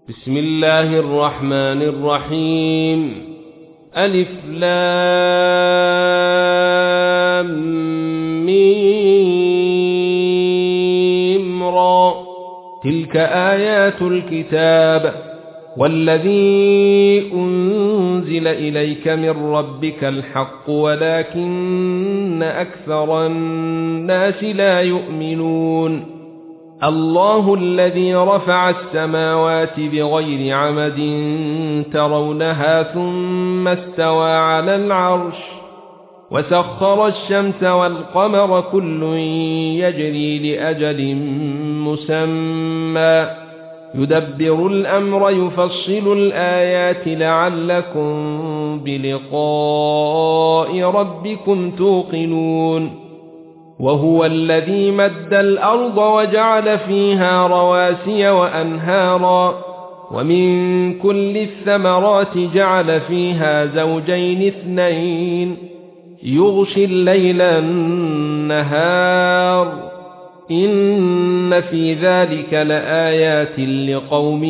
بسم الله الرحمن الرحيم. ألف لام ميم را. تلك آيات الكتاب والذي أنزل إليك من ربك الحق ولكن أكثر الناس لا يؤمنون. الله الذي رفع السماوات بغير عمد ترونها ثم استوى على العرش وسخر الشمس والقمر كل يجري لأجل مسمى يدبر الأمر يفصل الآيات لعلكم بلقاء ربكم توقنون. وهو الذي مد الأرض وجعل فيها رواسي وأنهارا ومن كل الثمرات جعل فيها زوجين اثنين يغشي الليل النهار إن في ذلك لآيات لقوم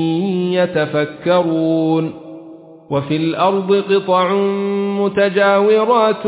يتفكرون. وفي الأرض قطع متجاورات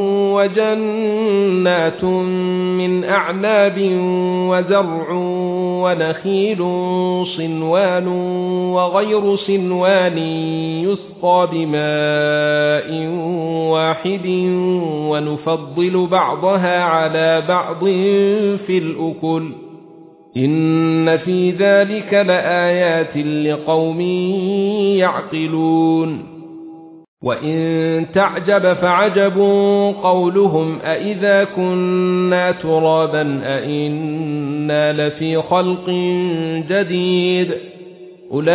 وجنات من أعناب وزرع ونخيل صنوان وغير صنوان يسقى بماء واحد ونفضل بعضها على بعض في الأكل إن في ذلك لآيات لقوم يعقلون. وإن تعجب فعجب قولهم أإذا كنا ترابا أإنا لفي خلق جديد أولئك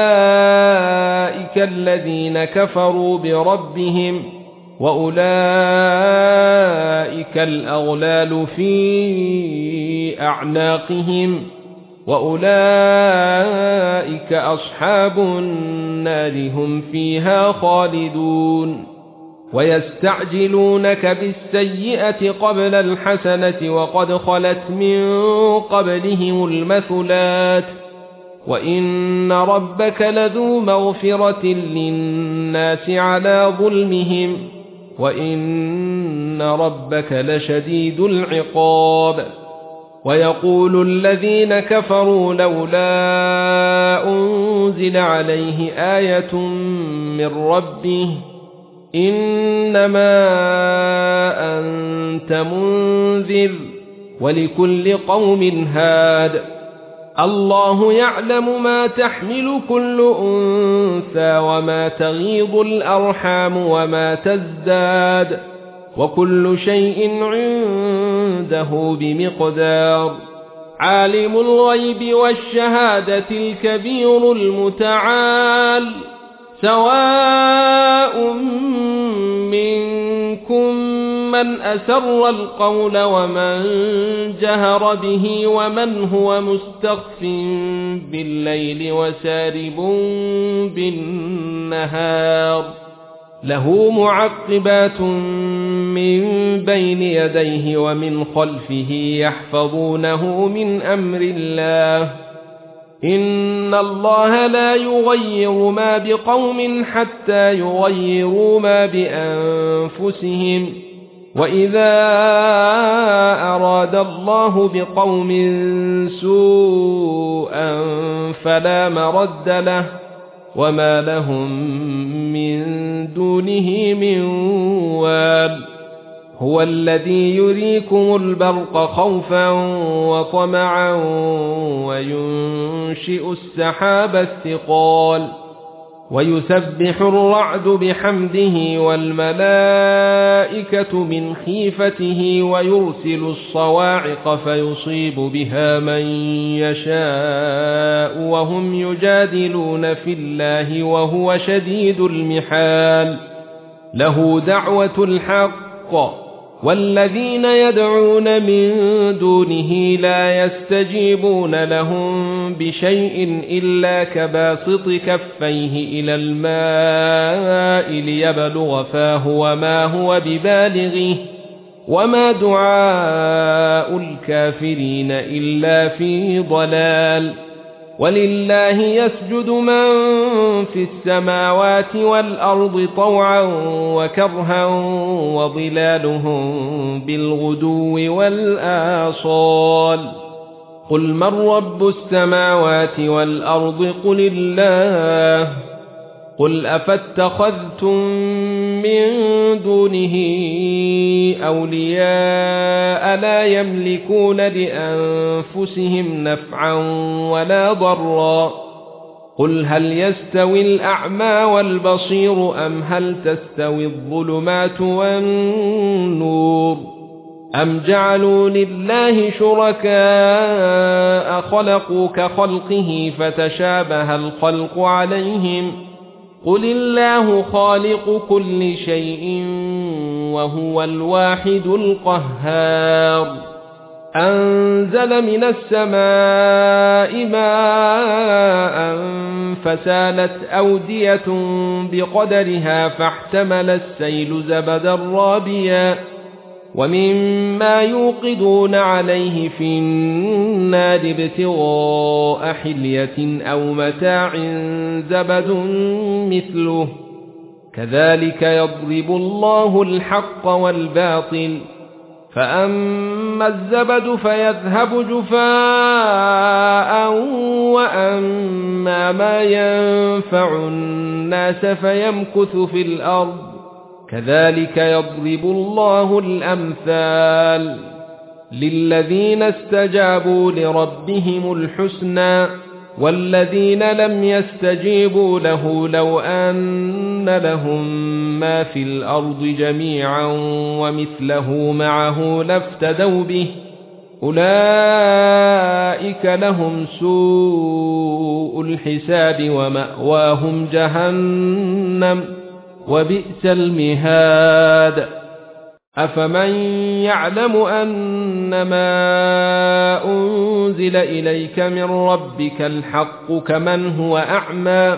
الذين كفروا بربهم وأولئك الأغلال في أعناقهم وأولئك أصحاب النار هم فيها خالدون. ويستعجلونك بالسيئة قبل الحسنة وقد خلت من قبلهم المثلات وإن ربك لذو مغفرة للناس على ظلمهم وإن ربك لشديد العقاب. ويقول الذين كفروا لولا أنزل عليه آية من ربه إنما أنت منذر ولكل قوم هاد الله يعلم ما تحمل كل أنثى وما تغيض الأرحام وما تزداد وكل شيء عنده بمقدار. عالم الغيب والشهادة الكبير المتعال سواء منكم من أسر القول ومن جهر به ومن هو مستخف بالليل وسارب بالنهار له معقبات من بين يديه ومن خلفه يحفظونه من أمر الله إن الله لا يغير ما بقوم حتى يغيروا ما بأنفسهم وإذا أراد الله بقوم سوءا فلا مرد له وما لهم من دونه من وال. هو الذي يريكم البرق خوفا وطمعا وينشئ السحاب الثقال ويسبح الرعد بحمده والملائكة من خيفته ويرسل الصواعق فيصيب بها من يشاء وهم يجادلون في الله وهو شديد المحال. له دعوة الحق والذين يدعون من دونه لا يستجيبون لهم بشيء إلا كباسط كفيه إلى الماء ليبلغ فاه وما هو ببالغه وما دعاء الكافرين إلا في ضلال. ولله يسجد من في السماوات والأرض طوعا وكرها وظلالهم بالغدو والآصال قل من رب السماوات والأرض قل الله قل أفاتخذتم من دونه أولياء لا يملكون لأنفسهم نفعا ولا ضرا قل هل يستوي الأعمى والبصير أم هل تستوي الظلمات والنور أم جعلوا لله شركاء خلقوا كخلقه فتشابه الخلق عليهم قل الله خالق كل شيء وهو الواحد القهار أنزل من السماء ماء فسالت أودية بقدرها فاحتمل السيل زبدا رابيا ومما يوقدون عليه في النار ابتغاء حلية أو متاع زبد مثله كذلك يضرب الله الحق والباطل فأما الزبد فيذهب جفاء وأما ما ينفع الناس فيمكث في الأرض كذلك يضرب الله الأمثال للذين استجابوا لربهم الحسنى والذين لم يستجيبوا له لو أن لهم ما في الأرض جميعا ومثله معه لافتدوا به أولئك لهم سوء الحساب ومأواهم جهنم وبئس المهاد أفمن يعلم أنما أنزل إليك من ربك الحق كمن هو أعمى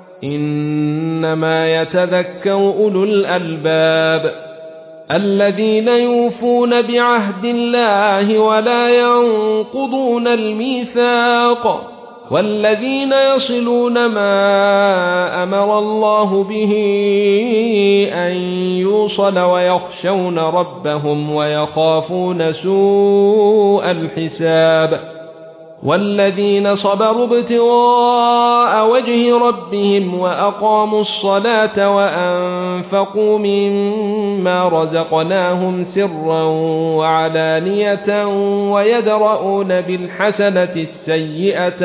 إنما يتذكر أولو الألباب الذين يوفون بعهد الله ولا ينقضون الميثاق والذين يصلون ما أمر الله به أن يوصل ويخشون ربهم ويخافون سوء الحساب والذين صبروا ابتغاء وجه ربهم وأقاموا الصلاة وأنفقوا مما رزقناهم سرا وعلانية ويدرؤون بالحسنة السيئة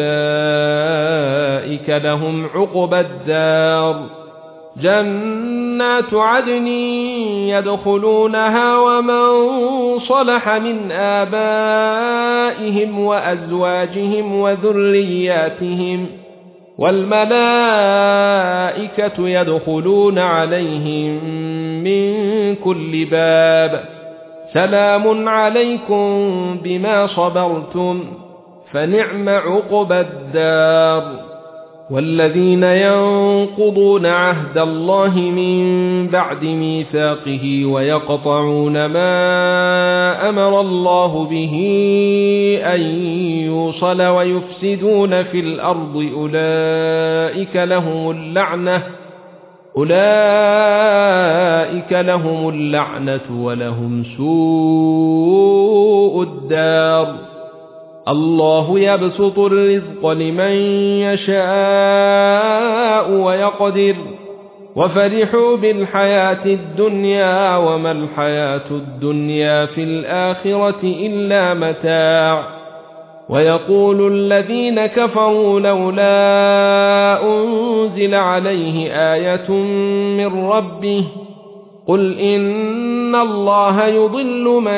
أولئك لهم عقبى الدار جنات عدن يدخلونها ومن صلح من آبائهم وأزواجهم وذرياتهم والملائكة يدخلون عليهم من كل باب سلام عليكم بما صبرتم فنعم عقبى الدار والذين ينقضون عهد الله من بعد ميثاقه ويقطعون ما أمر الله به أن يوصل ويفسدون في الأرض أولئك لهم اللعنة ولهم سوء الدار الله يبسط الرزق لمن يشاء ويقدر وفرحوا بالحياة الدنيا وما الحياة الدنيا في الآخرة إلا متاع ويقول الذين كفروا لولا أنزل عليه آية من ربه قل إن الله يضل من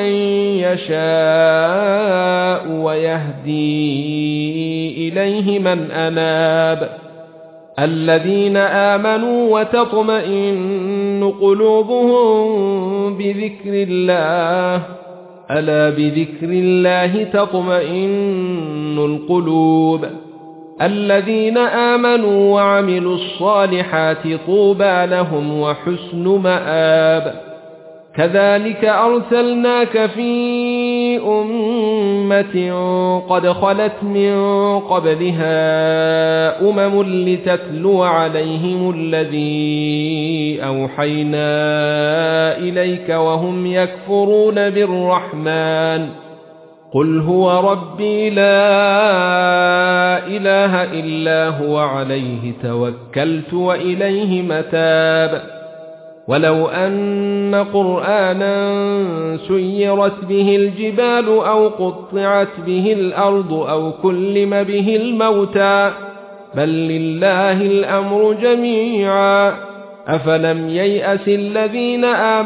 يشاء ويهدي إليه من أناب الذين آمنوا وتطمئن قلوبهم بذكر الله ألا بذكر الله تطمئن القلوب الذين آمنوا وعملوا الصالحات طوبى لهم وحسن مآب كذلك أرسلناك في أمة قد خلت من قبلها لتتلو عليهم الذي أوحينا إليك وهم يكفرون بالرحمن قل هو ربي لا إله إلا هو عليه توكلت وإليه متاب ولو أن قرآنا سيرت به الجبال أو قطعت به الأرض أو كلم به الموتى بل لله الأمر جميعا أفلم ييأس الذين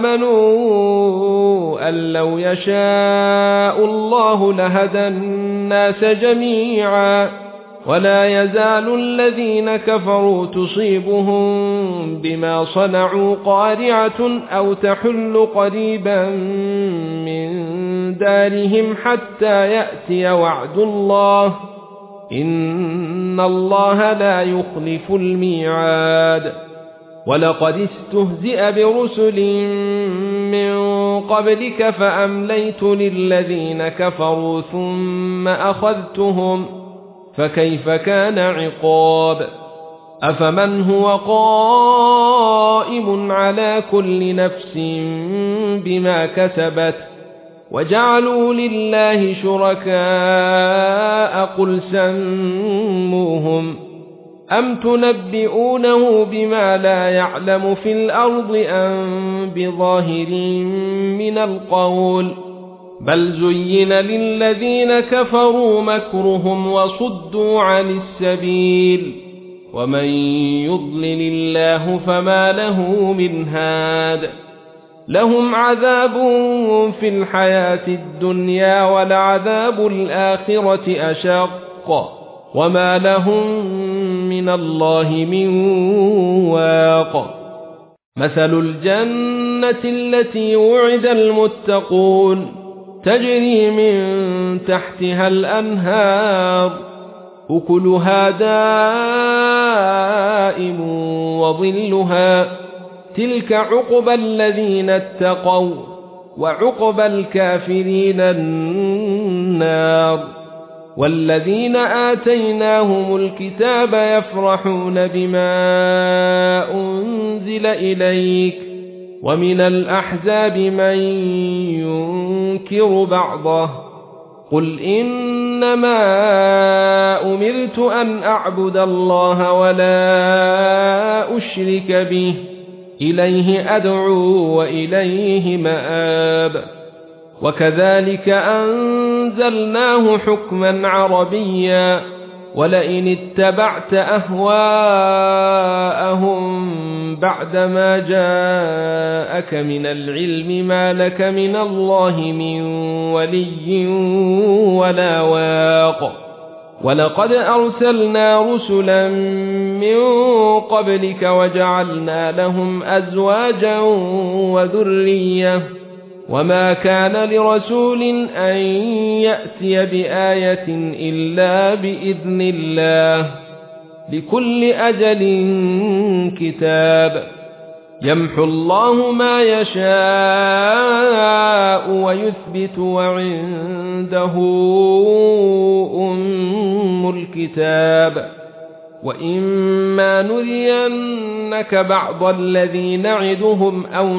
آمنوا أن لو يشاء الله لهدى الناس جميعا ولا يزال الذين كفروا تصيبهم بما صنعوا قارعة أو تحل قريبا من دارهم حتى يأتي وعد الله إن الله لا يخلف الميعاد ولقد استهزئ برسل من قبلك فأمليت للذين كفروا ثم أخذتهم فكيف كان عقاب أفمن هو قائم على كل نفس بما كسبت وجعلوا لله شركاء قل سموهم أم تنبئونه بما لا يعلم في الأرض أم بظاهر من القول بل زين للذين كفروا مكرهم وصدوا عن السبيل ومن يضلل الله فما له من هاد لهم عذاب في الحياة الدنيا ولعذاب الآخرة أشق وما لهم من الله من واق مثل الجنة التي وعد المتقون تجري من تحتها الأنهار أكلها دائم وظلها تلك عقبى الذين اتقوا وعقبى الكافرين النار والذين آتيناهم الكتاب يفرحون بما أنزل إليك ومن الأحزاب من ينكر بعضه قل إنما أمرت أن أعبد الله ولا أشرك به إليه أدعو وإليه مآب وكذلك أنزلناه حكما عربيا ولئن اتبعت أهواءهم بعدما جاءك من العلم ما لك من الله من ولي ولا واق ولقد أرسلنا رسلا من قبلك وجعلنا لهم أزواجا وذرية وما كان لرسول أن يأتي بآية إلا بإذن الله لكل أجل كتاب يمحو الله ما يشاء ويثبت وعنده أم الكتاب وإما نرينك بعض الذي نعدهم أو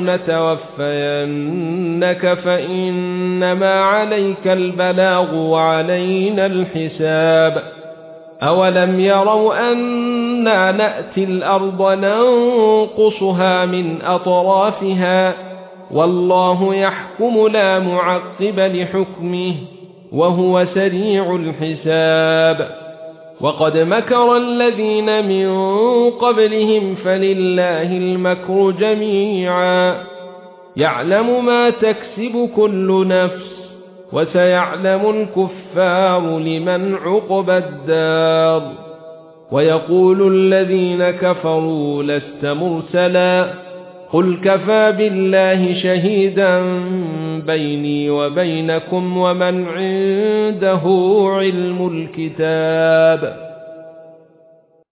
نتوفينك فإنما عليك البلاغ وعلينا الحساب أولم يروا أنا نأتي الأرض ننقصها من أطرافها والله يحكم لا معقب لحكمه وهو سريع الحساب وقد مكر الذين من قبلهم فلله المكر جميعا يعلم ما تكسب كل نفس وسيعلم الكفار لمن عقبى الدار ويقول الذين كفروا لست مرسلا قل كفى بالله شهيدا بيني وبينكم ومن عنده علم الكتاب